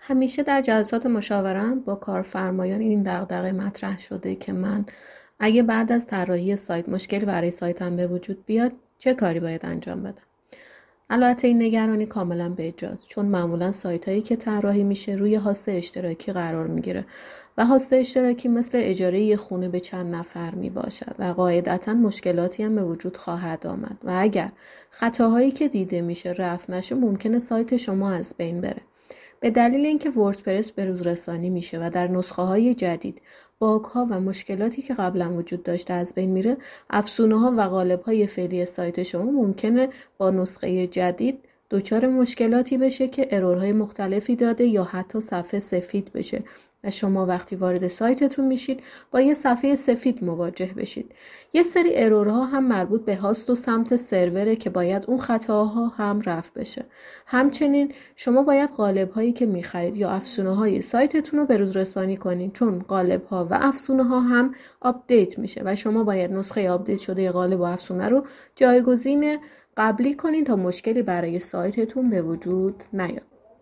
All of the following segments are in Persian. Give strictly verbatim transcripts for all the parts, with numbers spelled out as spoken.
همیشه در جلسات مشاورم با کارفرمایان این دغدغه مطرح شده که من اگه بعد از طراحی سایت مشکلی برای سایتم به وجود بیاد چه کاری باید انجام بدم. البته این نگرانی کاملا بی‌جاست، چون معمولا سایت هایی که طراحی میشه روی هاست اشتراکی قرار میگیره و هاست اشتراکی مثل اجاره یه خونه به چند نفر می باشد و قاعدتا مشکلاتی هم به وجود خواهد آمد و اگر خطاهایی که دیده میشه رفع نشه ممکنه سایت شما از بین بره. به دلیل اینکه وردپرس به روز رسانی میشه و در نسخه های جدید باگ ها و مشکلاتی که قبلا وجود داشته از بین میره، افزونه ها و قالب های فعلی سایت شما ممکنه با نسخه جدید دچار مشکلاتی بشه که ارورهای مختلفی داده یا حتی صفحه سفید بشه و شما وقتی وارد سایتتون میشید با یه صفحه سفید مواجه بشید. یه سری ارورها هم مربوط به هاست و سمت سروره که باید اون خطاها هم رفع بشه. همچنین شما باید قالب‌هایی که می‌خرید یا افزونه‌های سایتتون رو بروز رسانی کنید، چون قالب‌ها و افزونه‌ها هم آپدیت میشه و شما باید نسخه آپدیت شده قالب و افزونه رو جایگزین قبلی کنید تا مشکلی برای سایتتون به وجود نیاد.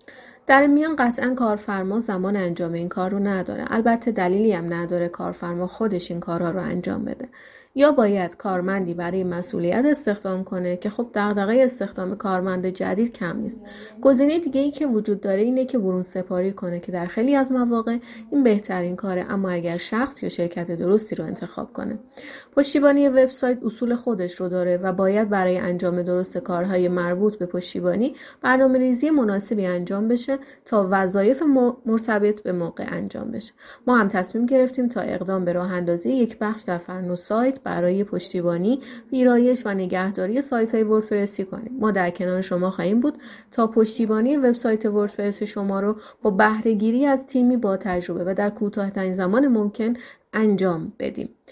در این میان قطعا کارفرما زمان انجام این کار رو نداره. البته دلیلی هم نداره کارفرما خودش این کارها رو انجام بده. یا باید کارمندی برای مسئولیت استخدام کنه که خب دغدغه استخدام کارمند جدید کم نیست. گزینه دیگه ای که وجود داره اینه که برون سپاری کنه که در خیلی از مواقع این بهترین کاره، اما اگر شخص یا شرکت درستی رو انتخاب کنه. پشتیبانی وبسایت اصول خودش رو داره و باید برای انجام درست کارهای مربوط به پشتیبانی برنامه‌ریزی مناسبی انجام بشه تا وظایف مرتبط به موقع انجام بشه. ما هم تصمیم گرفتیم تا اقدام به راه اندازی یک بخش در فرنو سایت برای پشتیبانی، ویرایش و نگهداری سایت‌های وردپرسی کنیم. ما در کنار شما خواهیم بود تا پشتیبانی وبسایت وردپرس شما رو با بهره‌گیری از تیمی با تجربه و در کوتاه‌ترین زمان ممکن انجام بدیم.